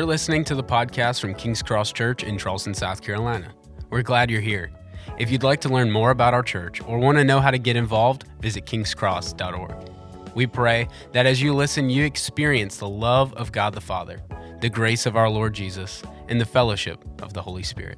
You're listening to the podcast from King's Cross Church in Charleston, South Carolina. We're glad you're here. If you'd like to learn more about our church or want to know how to get involved, visit kingscross.org. We pray that as you listen, you experience the love of God the Father, the grace of our Lord Jesus, and the fellowship of the Holy Spirit.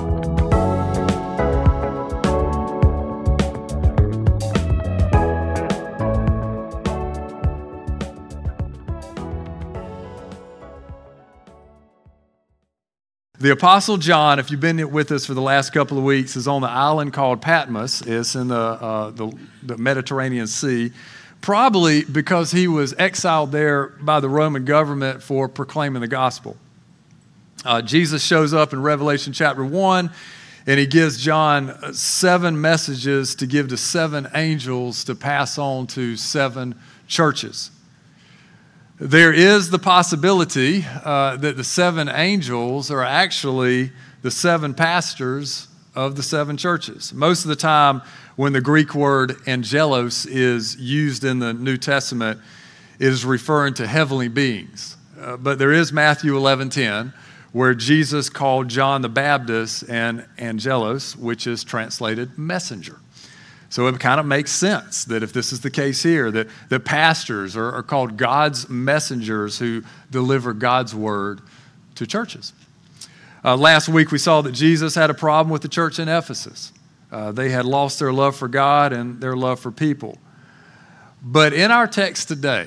The Apostle John, if you've been with us for the last couple of weeks, is on the island called Patmos. It's in the Mediterranean Sea, probably because he was exiled there by the Roman government for proclaiming the gospel. Jesus shows up in Revelation chapter 1, and he gives John 7 messages to give to 7 angels to pass on to 7 churches. There is the possibility that the 7 angels are actually the 7 pastors of the 7 churches. Most of the time, when the Greek word angelos is used in the New Testament, it is referring to heavenly beings. But there is Matthew 11:10, where Jesus called John the Baptist an angelos, which is translated messenger. So it kind of makes sense that if this is the case here, that pastors are called God's messengers who deliver God's word to churches. Last week we saw that Jesus had a problem with the church in Ephesus. They had lost their love for God and their love for people. But in our text today,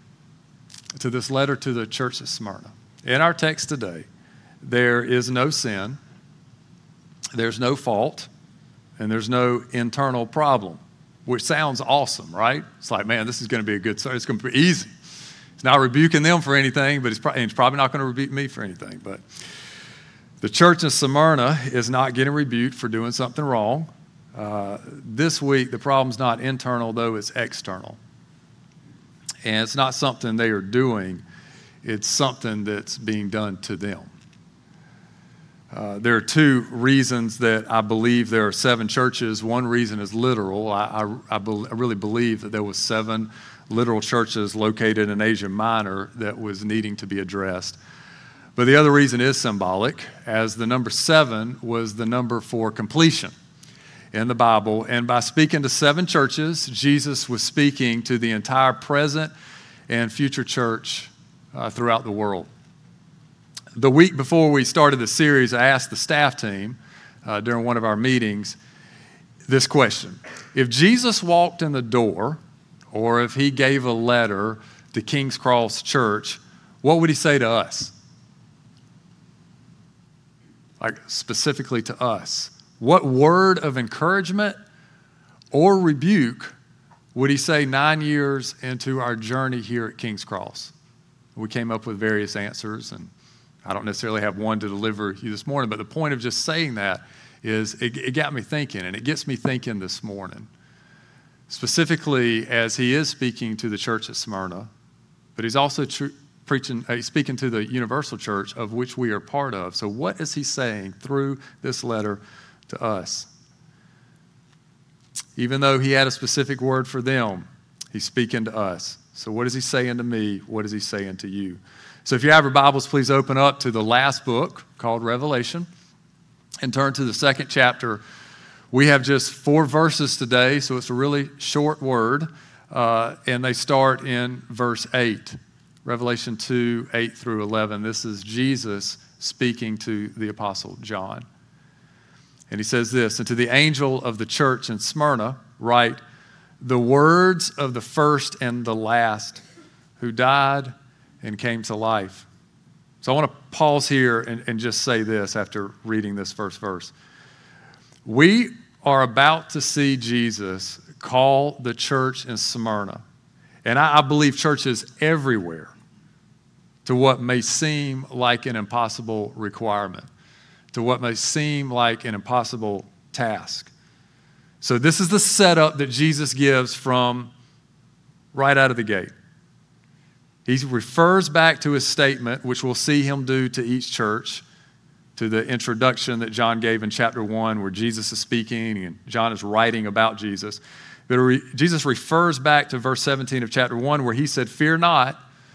to this letter to the church of Smyrna, in our text today, there is no sin, there's no fault, and there's no internal problem, which sounds awesome, right? It's like, man, this is going to be a good story. It's going to be easy. He's not rebuking them for anything, but he's probably not going to rebuke me for anything. But the church in Smyrna is not getting rebuked for doing something wrong. This week, the problem's not internal, though it's external. And it's not something they are doing. It's something that's being done to them. There are 2 reasons that I believe there are 7 churches. One reason is literal. I really believe that there was 7 literal churches located in Asia Minor that was needing to be addressed. But the other reason is symbolic, as the number 7 was the number for completion in the Bible. And by speaking to 7 churches, Jesus was speaking to the entire present and future church throughout the world. The week before we started the series, I asked the staff team during one of our meetings this question. If Jesus walked in the door, or if he gave a letter to King's Cross Church, what would he say to us? Like specifically to us. What word of encouragement or rebuke would he say 9 years into our journey here at King's Cross? We came up with various answers, and I don't necessarily have one to deliver you this morning, but the point of just saying that is it got me thinking, and it gets me thinking this morning, specifically as he is speaking to the church at Smyrna, but he's also speaking to the universal church of which we are part of. So what is he saying through this letter to us? Even though he had a specific word for them, he's speaking to us. So what is he saying to me? What is he saying to you? So if you have your Bibles, please open up to the last book called Revelation and turn to the 2nd chapter. We have just 4 verses today, so it's a really short word, and they start in verse 8. Revelation 2, 8 through 11. This is Jesus speaking to the Apostle John. And he says this, "And to the angel of the church in Smyrna write, the words of the first and the last who died and came to life." So I want to pause here and just say this after reading this first verse. We are about to see Jesus call the church in Smyrna, and I believe churches everywhere, to what may seem like an impossible requirement, to what may seem like an impossible task. So this is the setup that Jesus gives from right out of the gate. He refers back to his statement, which we'll see him do to each church, to the introduction that John gave in chapter 1, where Jesus is speaking and John is writing about Jesus. But Jesus refers back to verse 17 of chapter 1, where he said, "Fear not,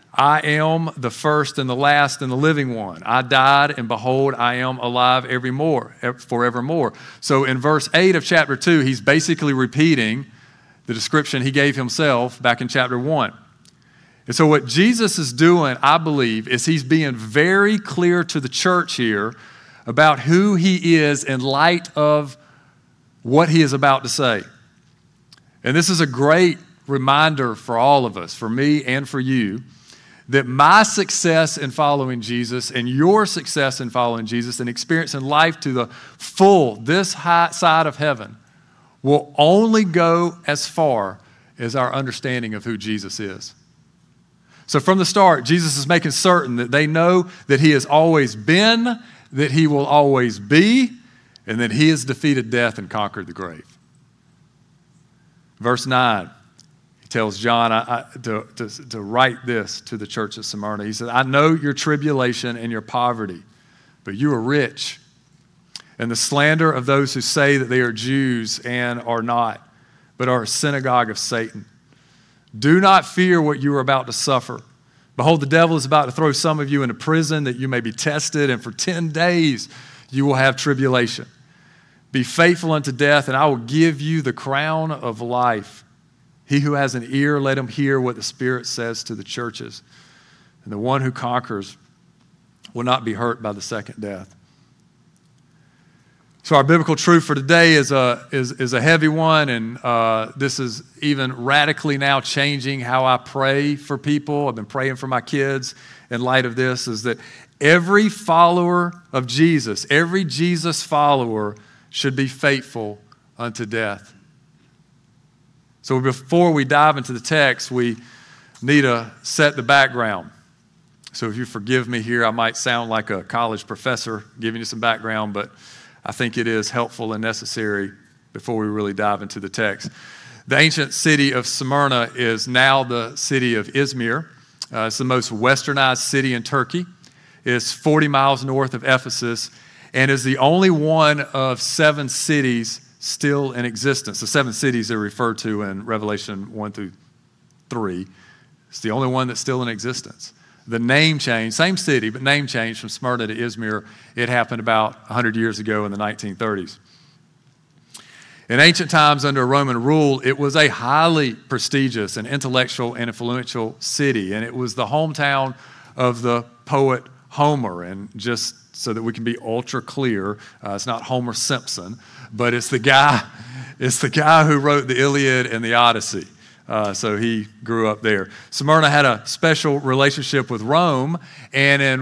I am the first and the last and the living one. I died, and behold, I am alive forevermore. So in verse 8 of chapter 2, he's basically repeating the description he gave himself back in chapter 1. And so what Jesus is doing, I believe, is he's being very clear to the church here about who he is in light of what he is about to say. And this is a great reminder for all of us, for me and for you, that my success in following Jesus and your success in following Jesus and experiencing life to the full, this high side of heaven, will only go as far as our understanding of who Jesus is. So from the start, Jesus is making certain that they know that he has always been, that he will always be, and that he has defeated death and conquered the grave. Verse 9. He tells John to write this to the church at Smyrna. He said, I know your tribulation and your poverty, but you are rich. And the slander of those who say that they are Jews and are not, but are a synagogue of Satan. Do not fear what you are about to suffer. Behold, the devil is about to throw some of you into prison that you may be tested, and for 10 days you will have tribulation. Be faithful unto death, and I will give you the crown of life. He who has an ear, let him hear what the Spirit says to the churches. And the one who conquers will not be hurt by the second death. So our biblical truth for today is a heavy one, and this is even radically now changing how I pray for people. I've been praying for my kids in light of this, is that every follower of Jesus, every Jesus follower should be faithful unto death. So before we dive into the text, we need to set the background. So if you forgive me here, I might sound like a college professor giving you some background, but I think it is helpful and necessary before we really dive into the text. The ancient city of Smyrna is now the city of Izmir. It's the most westernized city in Turkey. It's 40 miles north of Ephesus and is the only one of 7 cities still in existence. The 7 cities are referred to in Revelation 1 through 3. It's the only one that's still in existence. The name change, same city, but name change from Smyrna to Izmir, it happened about 100 years ago in the 1930s. In ancient times under Roman rule, it was a highly prestigious and intellectual and influential city, and it was the hometown of the poet Homer. And just so that we can be ultra clear, it's not Homer Simpson, but it's the guy who wrote the Iliad and the Odyssey. So he grew up there. Smyrna had a special relationship with Rome, and in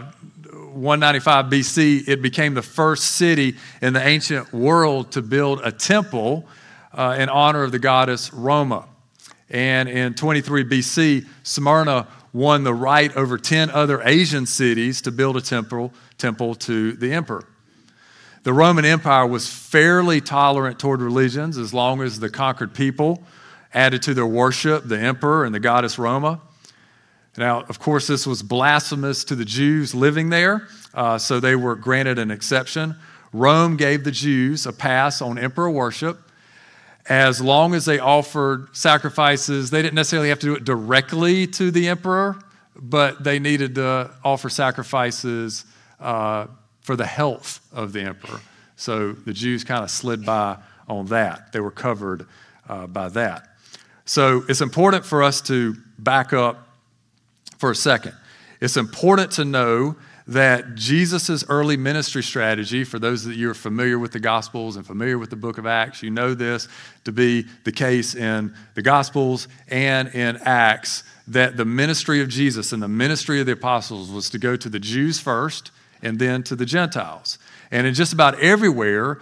195 BC, it became the first city in the ancient world to build a temple in honor of the goddess Roma. And in 23 BC, Smyrna won the right over 10 other Asian cities to build a temple to the emperor. The Roman Empire was fairly tolerant toward religions as long as the conquered people added to their worship the emperor and the goddess Roma. Now, of course, this was blasphemous to the Jews living there, so they were granted an exception. Rome gave the Jews a pass on emperor worship as long as they offered sacrifices. They didn't necessarily have to do it directly to the emperor, but they needed to offer sacrifices for the health of the emperor. So the Jews kind of slid by on that. They were covered by that. So it's important for us to back up for a second. It's important to know that Jesus' early ministry strategy, for those of you who are familiar with the Gospels and familiar with the book of Acts, you know this to be the case in the Gospels and in Acts, that the ministry of Jesus and the ministry of the apostles was to go to the Jews first and then to the Gentiles. And in just about everywhere,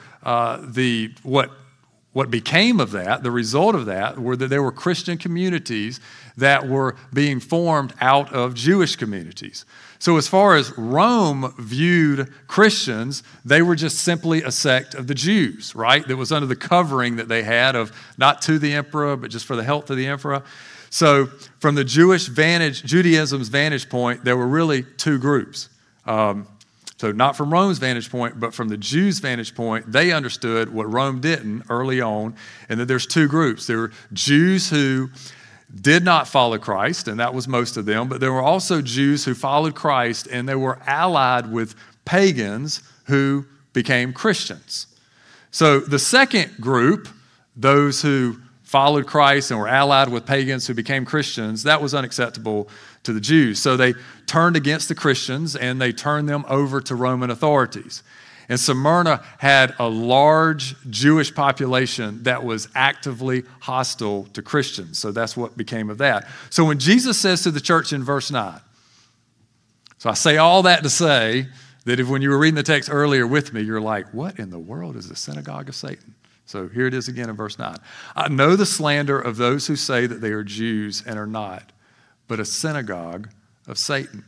what became of that, the result of that, were that there were Christian communities that were being formed out of Jewish communities. So as far as Rome viewed Christians, they were just simply a sect of the Jews, right? That was under the covering that they had of not to the emperor, but just for the health of the emperor. So from the Judaism's vantage point, there were really 2 groups. So not from Rome's vantage point, but from the Jews' vantage point, they understood what Rome didn't early on, and that there's 2 groups. There were Jews who did not follow Christ, and that was most of them, but there were also Jews who followed Christ, and they were allied with pagans who became Christians. So the second group, those who followed Christ and were allied with pagans who became Christians, that was unacceptable to the Jews. So they turned against the Christians and they turned them over to Roman authorities. And Smyrna had a large Jewish population that was actively hostile to Christians. So that's what became of that. So when Jesus says to the church in verse 9, so I say all that to say that if when you were reading the text earlier with me, you're like, what in the world is the synagogue of Satan? So here it is again in verse 9. I know the slander of those who say that they are Jews and are not, but a synagogue of Satan.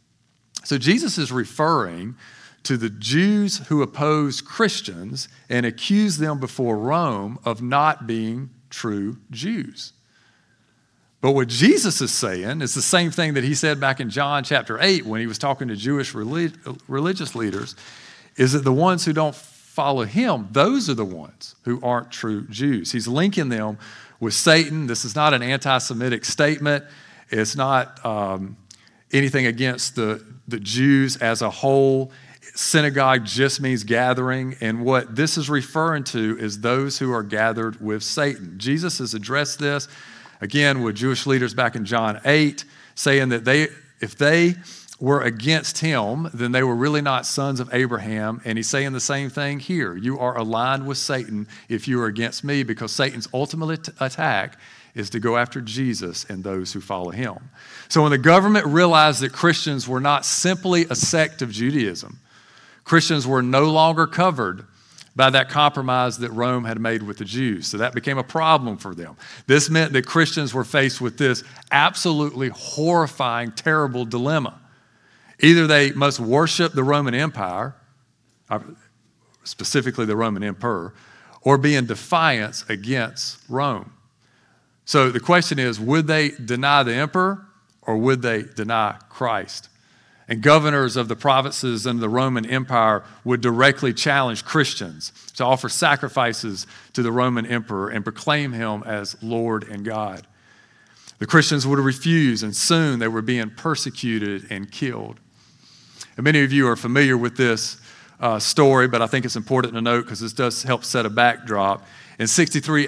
So Jesus is referring to the Jews who oppose Christians and accuse them before Rome of not being true Jews. But what Jesus is saying is the same thing that he said back in John chapter 8 when he was talking to Jewish religious leaders, is that the ones who don't follow him, those are the ones who aren't true Jews. He's linking them with Satan. This is not an anti-Semitic statement. It's not anything against the Jews as a whole. Synagogue just means gathering, and what this is referring to is those who are gathered with Satan. Jesus has addressed this, again, with Jewish leaders back in John 8, saying that if they were against him, then they were really not sons of Abraham, and he's saying the same thing here. You are aligned with Satan if you are against me, because Satan's ultimate attack is to go after Jesus and those who follow him. So when the government realized that Christians were not simply a sect of Judaism, Christians were no longer covered by that compromise that Rome had made with the Jews. So that became a problem for them. This meant that Christians were faced with this absolutely horrifying, terrible dilemma. Either they must worship the Roman Empire, specifically the Roman emperor, or be in defiance against Rome. So the question is, would they deny the emperor or would they deny Christ? And governors of the provinces in the Roman Empire would directly challenge Christians to offer sacrifices to the Roman emperor and proclaim him as Lord and God. The Christians would refuse, and soon they were being persecuted and killed. And many of you are familiar with this story, but I think it's important to note because this does help set a backdrop. In 63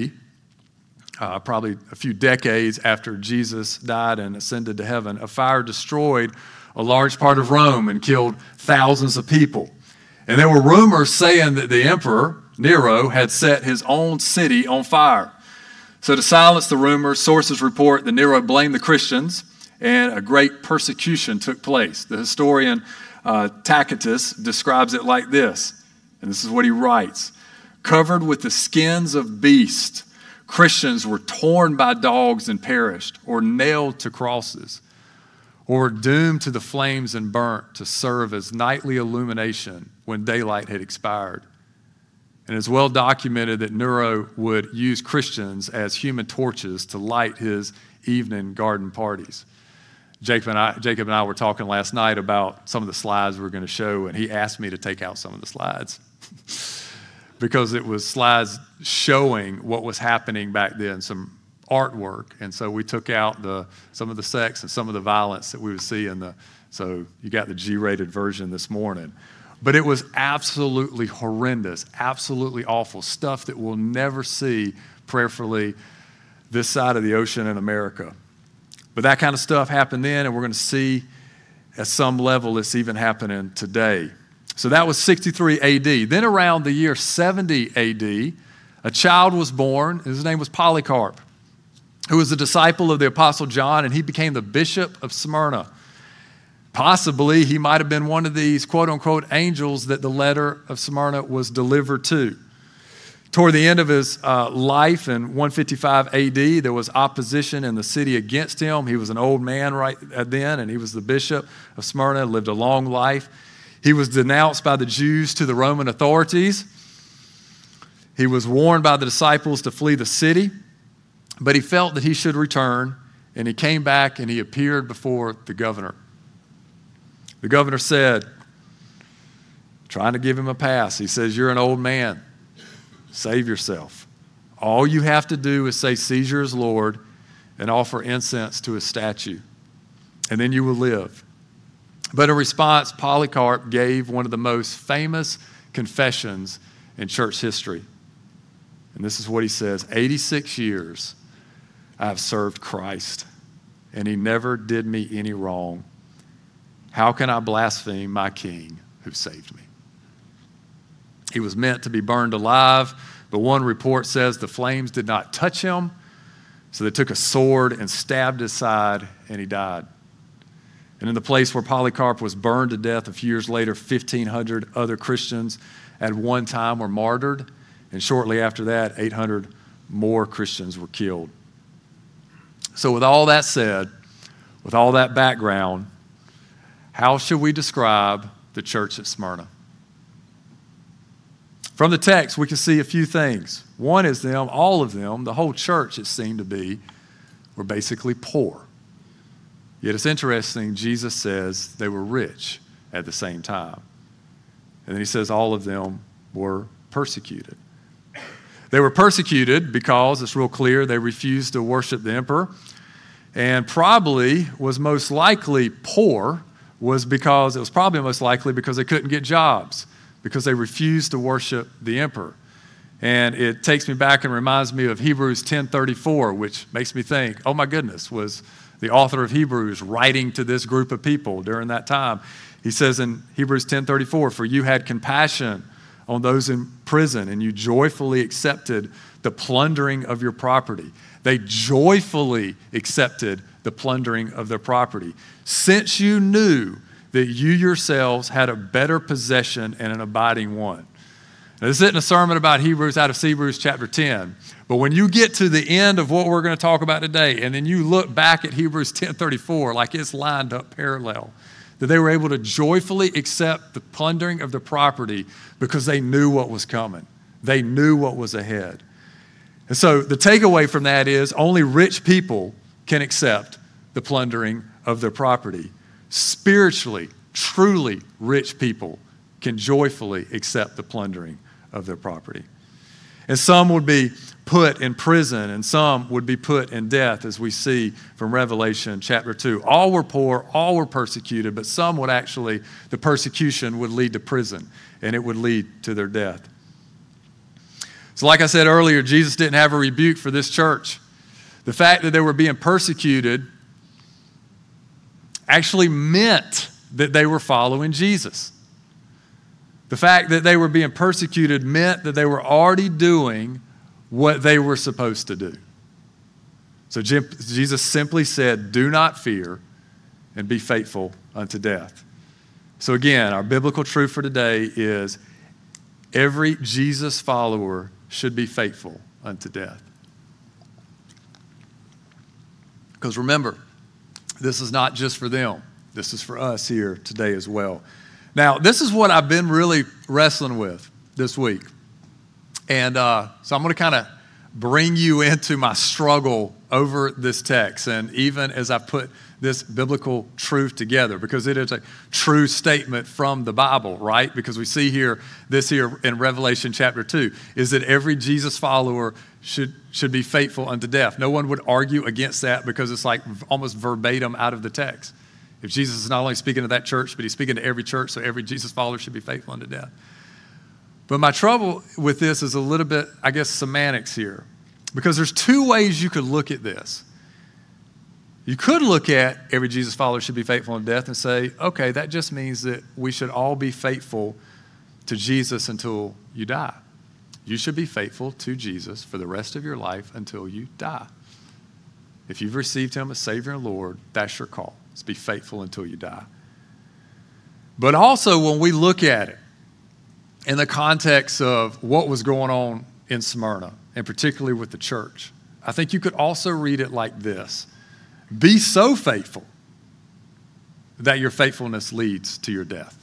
AD, probably a few decades after Jesus died and ascended to heaven, a fire destroyed a large part of Rome and killed thousands of people. And there were rumors saying that the emperor, Nero, had set his own city on fire. So to silence the rumors, sources report that Nero blamed the Christians and a great persecution took place. The historian Tacitus describes it like this, and this is what he writes: covered with the skins of beasts, Christians were torn by dogs and perished, or nailed to crosses, or doomed to the flames and burnt to serve as nightly illumination when daylight had expired. And it's well documented that Nero would use Christians as human torches to light his evening garden parties. Jacob and I were talking last night about some of the slides we were going to show, and he asked me to take out some of the slides because it was slides showing what was happening back then, some artwork, and so we took out some of the sex and some of the violence that we would see so you got the G-rated version this morning. But it was absolutely horrendous, absolutely awful stuff that we'll never see prayerfully this side of the ocean in America. But that kind of stuff happened then, and we're going to see at some level it's even happening today. So that was 63 AD. Then around the year 70 AD, a child was born. His name was Polycarp, who was a disciple of the Apostle John, and he became the bishop of Smyrna. Possibly he might have been one of these quote-unquote angels that the letter of Smyrna was delivered to. Toward the end of his life in 155 AD, there was opposition in the city against him. He was an old man right then, and he was the bishop of Smyrna, lived a long life. He was denounced by the Jews to the Roman authorities. He was warned by the disciples to flee the city, but he felt that he should return, and he came back and he appeared before the governor. The governor said, trying to give him a pass, he says, "You're an old man. Save yourself. All you have to do is say Caesar is Lord, and offer incense to his statue, and then you will live. But in response, Polycarp gave one of the most famous confessions in church history. And this is what he says: 86 years I have served Christ, and he never did me any wrong. How can I blaspheme my King who saved me? He was meant to be burned alive, but one report says the flames did not touch him, so they took a sword and stabbed his side, and he died. And in the place where Polycarp was burned to death a few years later, 1,500 other Christians at one time were martyred, and shortly after that, 800 more Christians were killed. So with all that said, with all that background, how should we describe the church at Smyrna? From the text, we can see a few things. One is all of them, the whole church, it seemed to be, were basically poor. Yet it's interesting, Jesus says they were rich at the same time. And then he says all of them were persecuted. They were persecuted because, it's real clear, they refused to worship the emperor, and probably was most likely poor was because, it was probably most likely because they couldn't get jobs, because they refused to worship the emperor. And it takes me back and reminds me of Hebrews 10:34, which makes me think, oh my goodness, was the author of Hebrews writing to this group of people during that time. He says in Hebrews 10:34, for you had compassion on those in prison, and you joyfully accepted the plundering of your property. They joyfully accepted the plundering of their property, since you knew that you yourselves had a better possession and an abiding one. Now, this isn't a sermon about Hebrews out of Hebrews chapter 10, but when you get to the end of what we're going to talk about today, and then you look back at Hebrews 10:34, like it's lined up parallel, that they were able to joyfully accept the plundering of the property because they knew what was coming. They knew what was ahead. And so the takeaway from that is only rich people can accept the plundering of their property. Spiritually, truly rich people can joyfully accept the plundering of their property. And some would be put in prison, and some would be put in death, as we see from Revelation chapter 2. All were poor, all were persecuted, but some would actually, the persecution would lead to prison, and it would lead to their death. So like I said earlier, Jesus didn't have a rebuke for this church. The fact that they were being persecuted actually meant that they were following Jesus. The fact that they were being persecuted meant that they were already doing what they were supposed to do. So Jesus simply said, do not fear and be faithful unto death. So again, our biblical truth for today is every Jesus follower should be faithful unto death. Because remember, this is not just for them. This is for us here today as well. Now, this is what I've been really wrestling with this week. And so I'm going to kind of bring you into my struggle over this text, and even as I put this biblical truth together, because it is a true statement from the Bible, right? Because we see here, this here in Revelation chapter 2, is that every Jesus follower should be faithful unto death. No one would argue against that because it's like almost verbatim out of the text. If Jesus is not only speaking to that church, but he's speaking to every church, so every Jesus follower should be faithful unto death. But my trouble with this is a little bit, I guess, semantics here. Because there's two ways you could look at this. You could look at every Jesus follower should be faithful unto death and say, okay, that just means that we should all be faithful to Jesus until you die. You should be faithful to Jesus for the rest of your life until you die. If you've received him as Savior and Lord, that's your call. It's be faithful until you die. But also when we look at it in the context of what was going on in Smyrna, and particularly with the church, I think you could also read it like this. Be so faithful that your faithfulness leads to your death.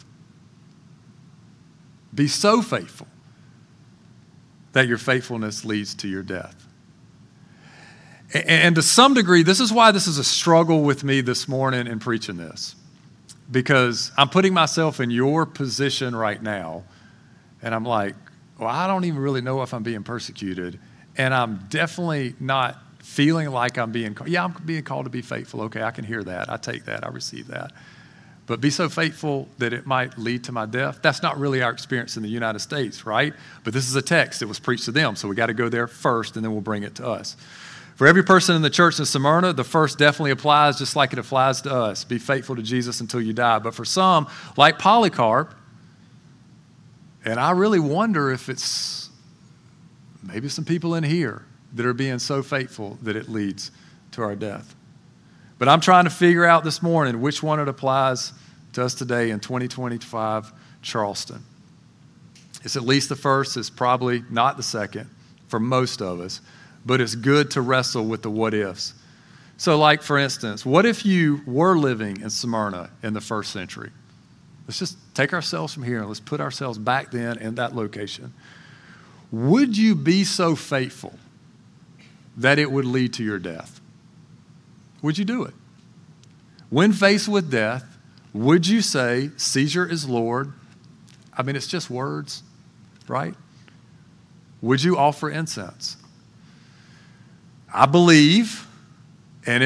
Be so faithful that your faithfulness leads to your death. And to some degree, this is why this is a struggle with me this morning in preaching this. Because I'm putting myself in your position right now, and I'm like, well, I don't even really know if I'm being persecuted, and I'm definitely not feeling like I'm being called. Yeah, I'm being called to be faithful. Okay, I can hear that. I take that. I receive that. But be so faithful that it might lead to my death. That's not really our experience in the United States, right? But this is a text that was preached to them, so we got to go there first, and then we'll bring it to us. For every person in the church in Smyrna, the first definitely applies just like it applies to us. Be faithful to Jesus until you die. But for some, like Polycarp, and I really wonder if it's maybe some people in here that are being so faithful that it leads to our death. But I'm trying to figure out this morning which one it applies to us today in 2025 Charleston. It's at least the first. It's probably not the second for most of us. But it's good to wrestle with the what ifs. So like, for instance, what if you were living in Smyrna in the first century? Let's just take ourselves from here and let's put ourselves back then in that location. Would you be so faithful that it would lead to your death? Would you do it? When faced with death, would you say, Caesar is Lord? I mean, it's just words, right? Would you offer incense? I believe, and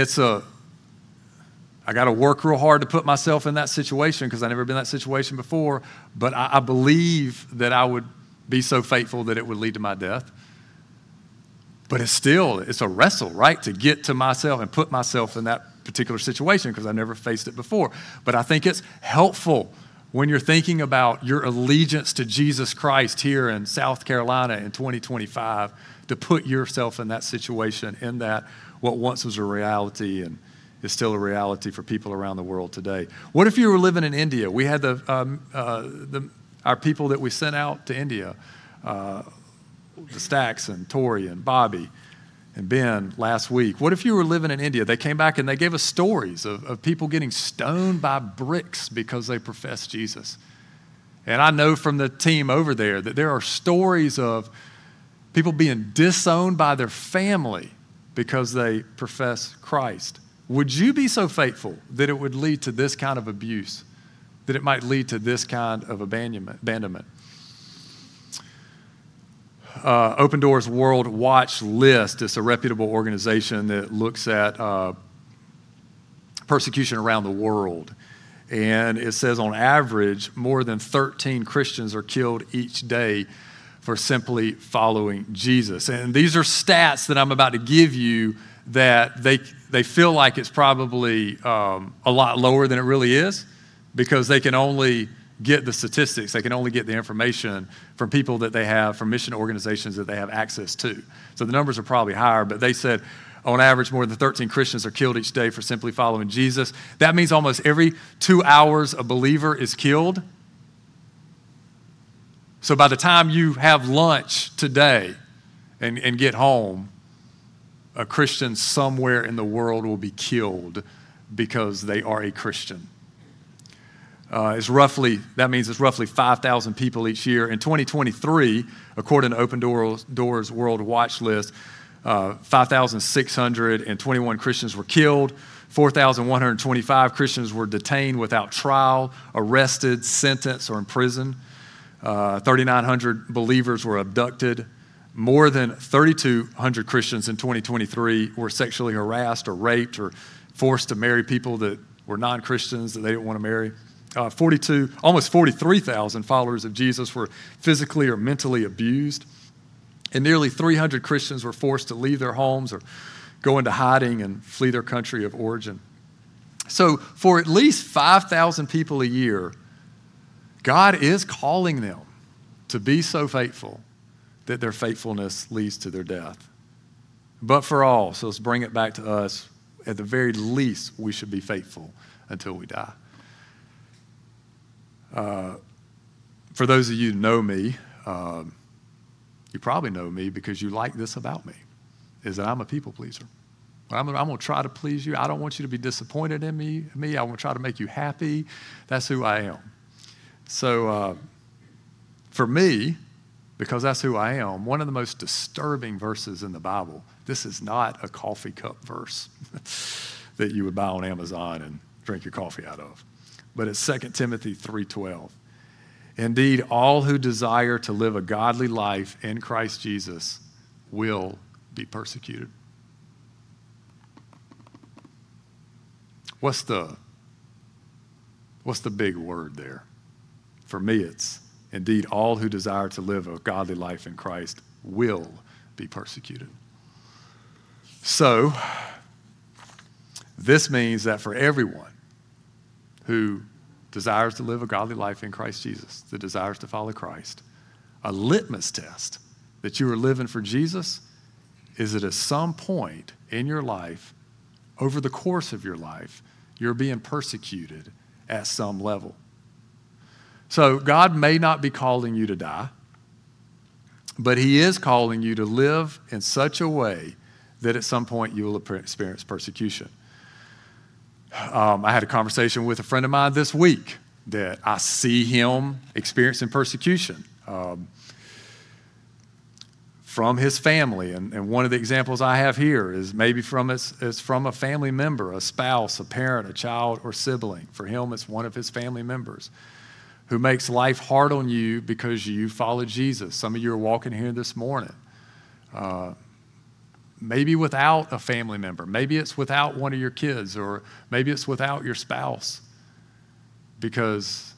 I got to work real hard to put myself in that situation because I've never been in that situation before, but I believe that I would be so faithful that it would lead to my death. But it's a wrestle, right, to get to myself and put myself in that particular situation because I've never faced it before. But I think it's helpful when you're thinking about your allegiance to Jesus Christ here in South Carolina in 2025 to put yourself in that situation, in that what once was a reality and is still a reality for people around the world today. What if you were living in India? We had our people that we sent out to India, the Stacks and Tori and Bobby and Ben last week. What if you were living in India? They came back and they gave us stories of people getting stoned by bricks because they profess Jesus. And I know from the team over there that there are stories of people being disowned by their family because they profess Christ. Would you be so faithful that it would lead to this kind of abuse, that it might lead to this kind of abandonment? Open Doors World Watch List is a reputable organization that looks at persecution around the world. And it says on average, more than 13 Christians are killed each day for simply following Jesus. And these are stats that I'm about to give you that they feel like it's probably a lot lower than it really is because they can only get the statistics. They can only get the information from people that they have, from mission organizations that they have access to. So the numbers are probably higher, but they said on average more than 13 Christians are killed each day for simply following Jesus. That means almost every 2 hours a believer is killed. So by the time you have lunch today and get home, a Christian somewhere in the world will be killed because they are a Christian. That means it's roughly 5,000 people each year. In 2023, according to Open Doors World Watch List, 5,621 Christians were killed. 4,125 Christians were detained without trial, arrested, sentenced, or imprisoned. 3,900 believers were abducted. More than 3,200 Christians in 2023 were sexually harassed or raped or forced to marry people that were non-Christians that they didn't want to marry. Almost 43,000 followers of Jesus were physically or mentally abused. And nearly 300 Christians were forced to leave their homes or go into hiding and flee their country of origin. So for at least 5,000 people a year, God is calling them to be so faithful that their faithfulness leads to their death. But for all, so let's bring it back to us, at the very least, we should be faithful until we die. For those of you who know me, you probably know me because you like this about me, is that I'm a people pleaser. I'm going to try to please you. I don't want you to be disappointed in me. I want to try to make you happy. That's who I am. So for me, because that's who I am, one of the most disturbing verses in the Bible, this is not a coffee cup verse that you would buy on Amazon and drink your coffee out of. But it's 2 Timothy 3:12. Indeed, all who desire to live a godly life in Christ Jesus will be persecuted. What's the big word there? For me, it's indeed all who desire to live a godly life in Christ will be persecuted. So, this means that for everyone who desires to live a godly life in Christ Jesus, that desires to follow Christ, a litmus test that you are living for Jesus is that at some point in your life, over the course of your life, you're being persecuted at some level. So God may not be calling you to die, but he is calling you to live in such a way that at some point you will experience persecution. I had a conversation with a friend of mine this week that I see him experiencing persecution from his family. And one of the examples I have here is maybe from a family member, a spouse, a parent, a child, or sibling. For him, it's one of his family members who makes life hard on you because you follow Jesus. Some of you are walking here this morning. Maybe without a family member. Maybe it's without one of your kids, or maybe it's without your spouse, because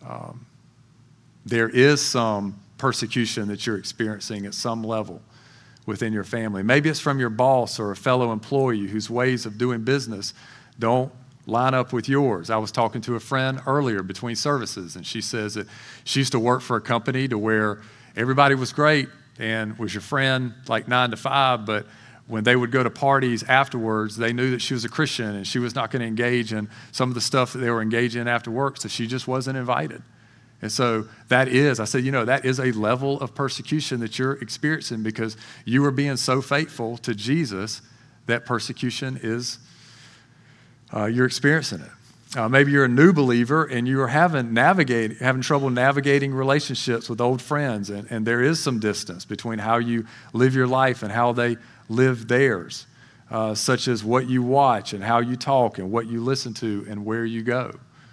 there is some persecution that you're experiencing at some level within your family. Maybe it's from your boss or a fellow employee whose ways of doing business don't line up with yours. I was talking to a friend earlier between services, and she says that she used to work for a company to where everybody was great and was your friend like 9 to 5, but when they would go to parties afterwards, they knew that she was a Christian and she was not going to engage in some of the stuff that they were engaged in after work, so she just wasn't invited. And so that is, I said, that is a level of persecution that you're experiencing because you are being so faithful to Jesus that persecution is, you're experiencing it. Maybe you're a new believer and you are having trouble navigating relationships with old friends, and there is some distance between how you live your life and how they live theirs, such as what you watch and how you talk and what you listen to and where you go.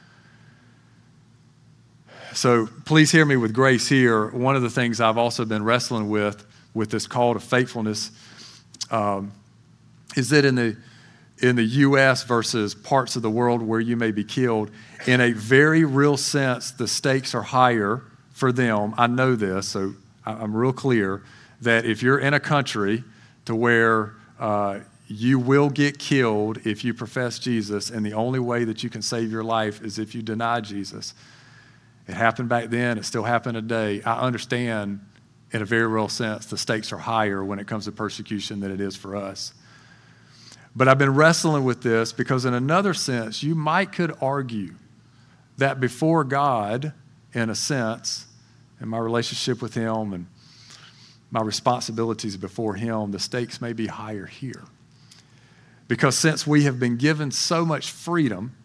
So please hear me with grace here. One of the things I've also been wrestling with this call to faithfulness is that in the U.S. versus parts of the world where you may be killed, in a very real sense, the stakes are higher for them. I know this, so I'm real clear that if you're in a country to where you will get killed if you profess Jesus, and the only way that you can save your life is if you deny Jesus. It happened back then. It still happened today. I understand in a very real sense the stakes are higher when it comes to persecution than it is for us. But I've been wrestling with this because in another sense, you could argue that before God, in a sense, in my relationship with him and my responsibilities before him, the stakes may be higher here. Because since we have been given so much freedom,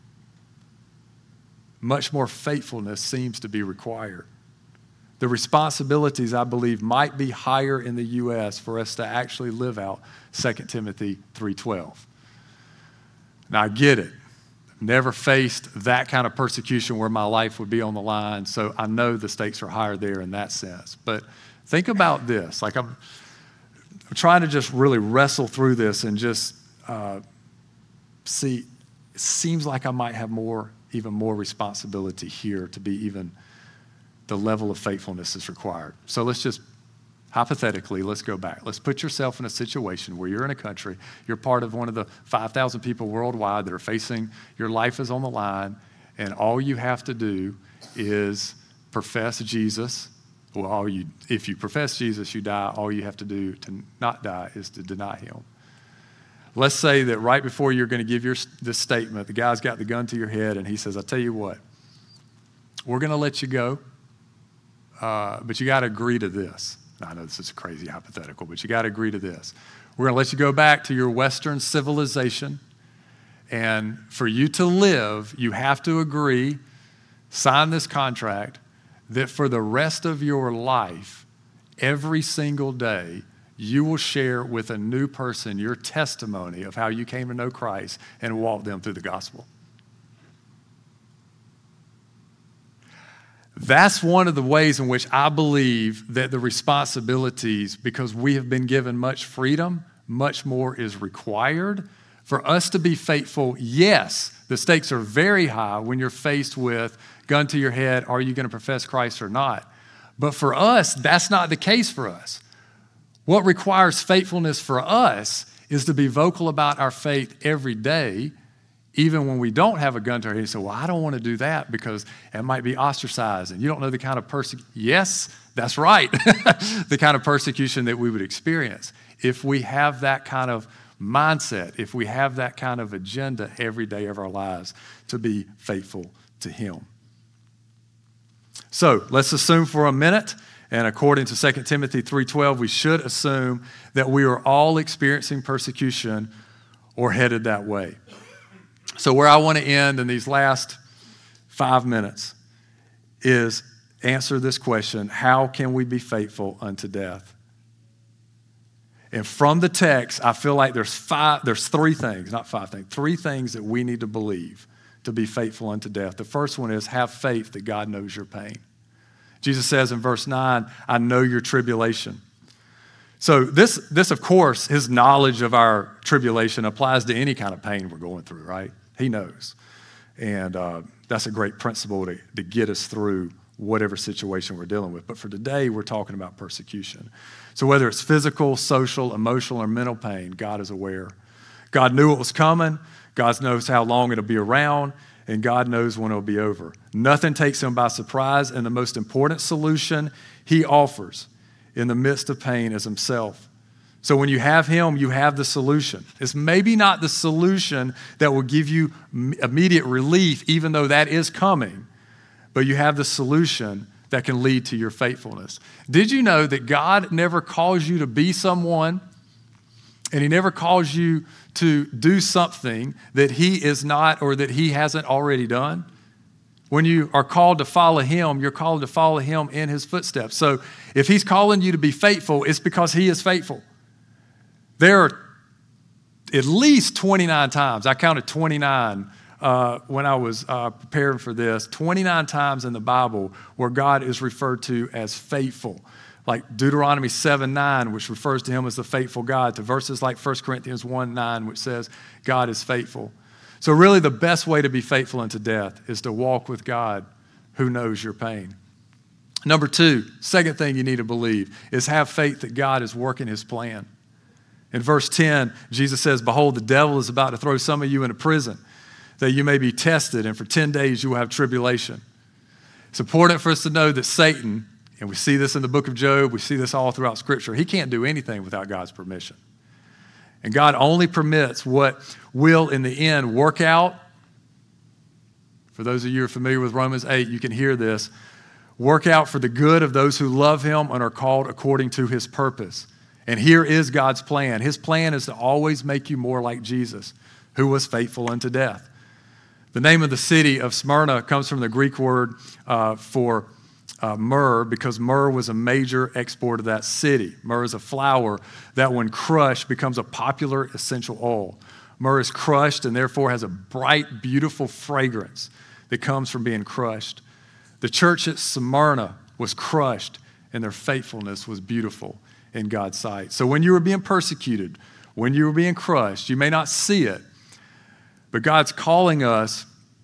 much more faithfulness seems to be required. The responsibilities, I believe, might be higher in the U.S. for us to actually live out 2 Timothy 3:12. Now, I get it. Never faced that kind of persecution where my life would be on the line, so I know the stakes are higher there in that sense. But think about this. Like I'm trying to just really wrestle through this and just see, it seems like I might have even more responsibility here to be even the level of faithfulness is required. So let's just, hypothetically, let's go back. Let's put yourself in a situation where you're in a country, you're part of one of the 5,000 people worldwide that are facing, your life is on the line, and all you have to do is profess Jesus. Well, if you profess Jesus, you die. All you have to do to not die is to deny him. Let's say that right before you're going to give this statement, the guy's got the gun to your head, and he says, I'll tell you what, we're going to let you go, but you got to agree to this. Now, I know this is a crazy hypothetical, but you got to agree to this. We're going to let you go back to your Western civilization, and for you to live, you have to agree, sign this contract, that for the rest of your life, every single day, you will share with a new person your testimony of how you came to know Christ and walk them through the gospel. That's one of the ways in which I believe that the responsibilities, because we have been given much freedom, much more is required For us to be faithful, yes, the stakes are very high when you're faced with gun to your head, are you going to profess Christ or not? But for us, that's not the case for us. What requires faithfulness for us is to be vocal about our faith every day, even when we don't have a gun to our head. You say, well, I don't want to do that because it might be ostracized, and you don't know the kind of persecution. Yes, that's right, the kind of persecution that we would experience. If we have that kind of mindset, if we have that kind of agenda every day of our lives to be faithful to Him. So let's assume for a minute, and according to 2 Timothy 3:12, we should assume that we are all experiencing persecution or headed that way. So where I want to end in these last 5 minutes is answer this question: how can we be faithful unto death? And from the text, I feel like there's three things that we need to believe to be faithful unto death. The first one is have faith that God knows your pain. Jesus says in verse 9, I know your tribulation. So this, of course, his knowledge of our tribulation applies to any kind of pain we're going through, right? He knows. And that's a great principle to get us through whatever situation we're dealing with. But for today, we're talking about persecution. So whether it's physical, social, emotional, or mental pain, God is aware. God knew it was coming. God knows how long it'll be around, and God knows when it'll be over. Nothing takes him by surprise, and the most important solution he offers in the midst of pain is himself. So when you have him, you have the solution. It's maybe not the solution that will give you immediate relief, even though that is coming, but you have the solution that can lead to your faithfulness. Did you know that God never calls you to be someone, and he never calls you to do something that he is not or that he hasn't already done? When you are called to follow him, you're called to follow him in his footsteps. So if he's calling you to be faithful, it's because he is faithful. There are at least 29 times, I counted 29 when I was preparing for this, 29 times in the Bible where God is referred to as faithful. Like Deuteronomy 7:9, which refers to him as the faithful God, to verses like 1 Corinthians 1:9, which says God is faithful. So really the best way to be faithful unto death is to walk with God who knows your pain. Number two, second thing you need to believe is have faith that God is working his plan. In verse 10, Jesus says, behold, the devil is about to throw some of you into prison, that you may be tested, and for 10 days you will have tribulation. It's important for us to know that Satan, and we see this in the book of Job, we see this all throughout Scripture, he can't do anything without God's permission. And God only permits what will, in the end, work out. For those of you who are familiar with Romans 8, you can hear this. Work out for the good of those who love him and are called according to his purpose. And here is God's plan. His plan is to always make you more like Jesus, who was faithful unto death. The name of the city of Smyrna comes from the Greek word for myrrh, because myrrh was a major export of that city. Myrrh is a flower that when crushed becomes a popular essential oil. Myrrh is crushed and therefore has a bright, beautiful fragrance that comes from being crushed. The church at Smyrna was crushed and their faithfulness was beautiful in God's sight. So when you were being persecuted, when you were being crushed, you may not see it, but God's calling us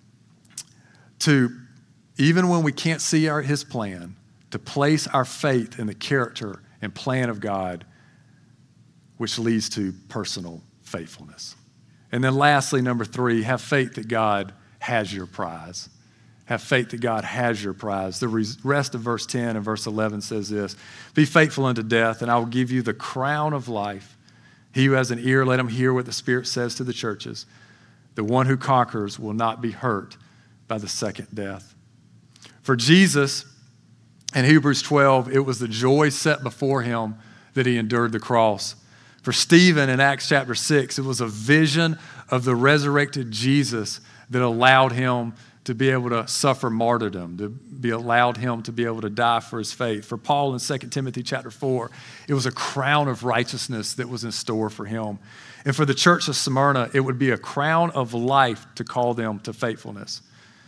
to, even when we can't see his plan, to place our faith in the character and plan of God, which leads to personal faithfulness. And then lastly, number three, have faith that God has your prize. Have faith that God has your prize. The rest of verse 10 and verse 11 says this, be faithful unto death, and I will give you the crown of life. He who has an ear, let him hear what the Spirit says to the churches. The one who conquers will not be hurt by the second death. For Jesus, in Hebrews 12, it was the joy set before him that he endured the cross. For Stephen, in Acts chapter 6, it was a vision of the resurrected Jesus that allowed him to be able to suffer martyrdom, to be allowed him to be able to die for his faith. For Paul in 2 Timothy chapter 4, it was a crown of righteousness that was in store for him. And for the church of Smyrna, it would be a crown of life to call them to faithfulness.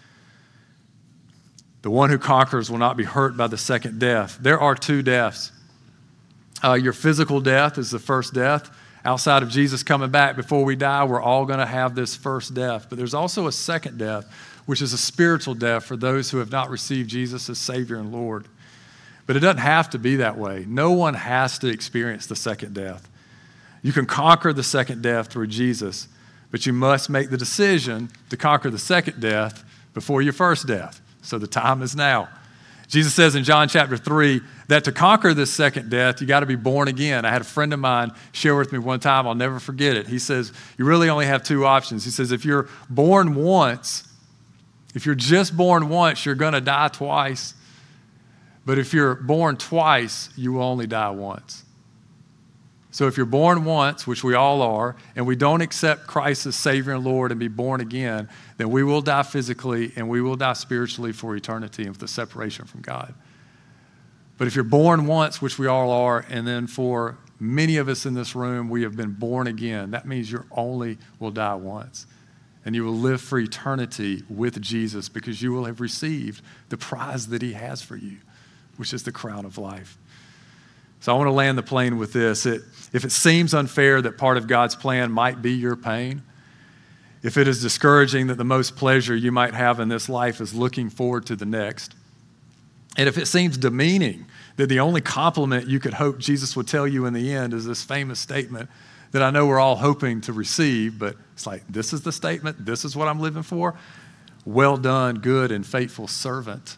The one who conquers will not be hurt by the second death. There are two deaths. Your physical death is the first death, Outside of Jesus coming back before we die, we're all going to have this first death. But there's also a second death, which is a spiritual death for those who have not received Jesus as Savior and Lord. But it doesn't have to be that way. No one has to experience the second death. You can conquer the second death through Jesus, but you must make the decision to conquer the second death before your first death. So the time is now. Jesus says in John chapter 3 that to conquer this second death, you got to be born again. I had a friend of mine share with me one time, I'll never forget it. He says, you really only have two options. He says, if you're born once, if you're just born once, you're going to die twice. But if you're born twice, you will only die once. So if you're born once, which we all are, and we don't accept Christ as Savior and Lord and be born again, then we will die physically and we will die spiritually for eternity and with the separation from God. But if you're born once, which we all are, and then for many of us in this room, we have been born again, that means you only will die once. And you will live for eternity with Jesus because you will have received the prize that he has for you, which is the crown of life. So I want to land the plane with this. If it seems unfair that part of God's plan might be your pain, if it is discouraging that the most pleasure you might have in this life is looking forward to the next, and if it seems demeaning that the only compliment you could hope Jesus would tell you in the end is this famous statement that I know we're all hoping to receive, but it's like, this is the statement, this is what I'm living for. Well done, good and faithful servant.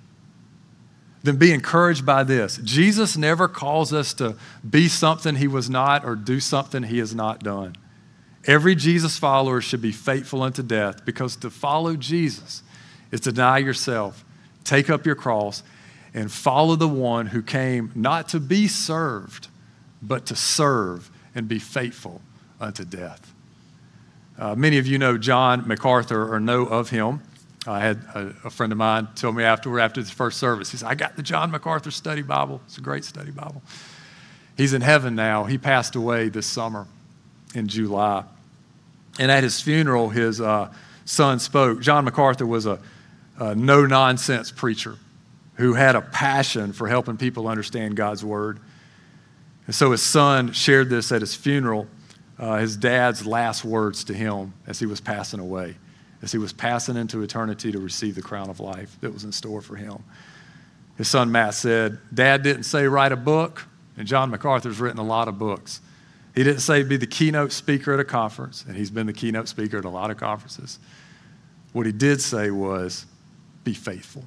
Then be encouraged by this. Jesus never calls us to be something he was not or do something he has not done. Every Jesus follower should be faithful unto death because to follow Jesus is to deny yourself, take up your cross, and follow the one who came not to be served, but to serve and be faithful unto death. Many of you know John MacArthur or know of him. I had a friend of mine tell me after the first service, he said, I got the John MacArthur study Bible. It's a great study Bible. He's in heaven now. He passed away this summer in July. And at his funeral, his son spoke. John MacArthur was a no-nonsense preacher who had a passion for helping people understand God's word. And so his son shared this at his funeral, his dad's last words to him as he was passing away, as he was passing into eternity to receive the crown of life that was in store for him. His son Matt said, Dad didn't say write a book, and John MacArthur's written a lot of books. He didn't say be the keynote speaker at a conference, and he's been the keynote speaker at a lot of conferences. What he did say was, be faithful.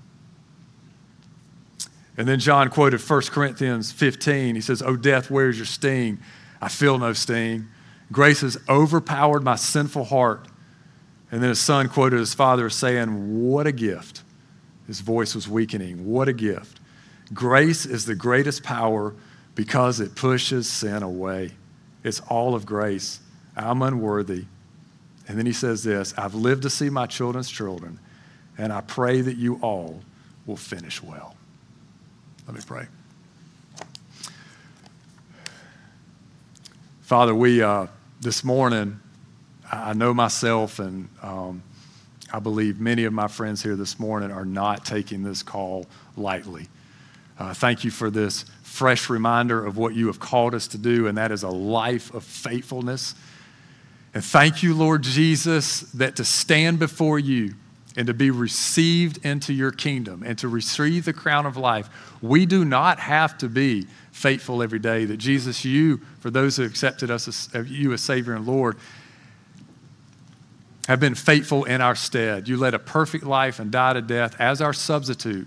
And then John quoted 1 Corinthians 15. He says, "O death, where's your sting? I feel no sting. Grace has overpowered my sinful heart." And then his son quoted his father saying, "What a gift." His voice was weakening. What a gift. Grace is the greatest power because it pushes sin away. It's all of grace. I'm unworthy. And then he says this, "I've lived to see my children's children, and I pray that you all will finish well." Let me pray. Father, we this morning, I know myself and I believe many of my friends here this morning are not taking this call lightly. Thank you for this fresh reminder of what you have called us to do, and that is a life of faithfulness. And thank you, Lord Jesus, that to stand before you and to be received into your kingdom and to receive the crown of life, we do not have to be faithful every day. That Jesus, you, for those who accepted us as you as Savior and Lord, have been faithful in our stead. You led a perfect life and died a death as our substitute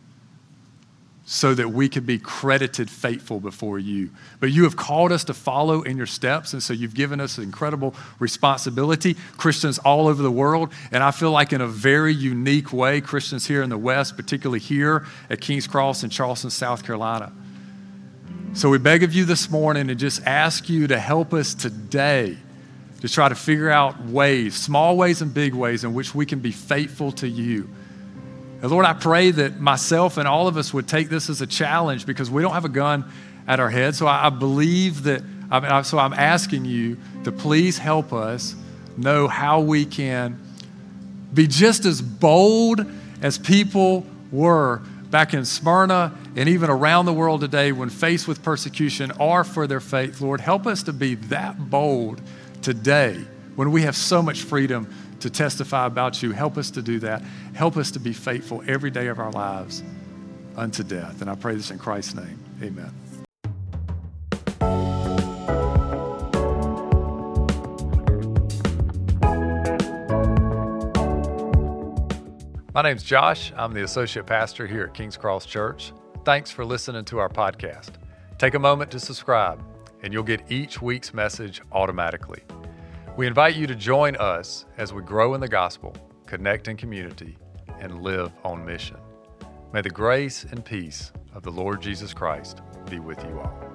so that we could be credited faithful before you. But you have called us to follow in your steps, and so you've given us incredible responsibility. Christians all over the world, and I feel like in a very unique way, Christians here in the West, particularly here at King's Cross in Charleston, South Carolina. So we beg of you this morning and just ask you to help us today to try to figure out ways, small ways and big ways, in which we can be faithful to you. And Lord, I pray that myself and all of us would take this as a challenge because we don't have a gun at our head. So I believe that, so I'm asking you to please help us know how we can be just as bold as people were back in Smyrna and even around the world today when faced with persecution or for their faith. Lord, help us to be that bold today when we have so much freedom to testify about you. Help us to do that. Help us to be faithful every day of our lives unto death. And I pray this in Christ's name. Amen. My name's Josh. I'm the associate pastor here at King's Cross Church. Thanks for listening to our podcast. Take a moment to subscribe, and you'll get each week's message automatically. We invite you to join us as we grow in the gospel, connect in community, and live on mission. May the grace and peace of the Lord Jesus Christ be with you all.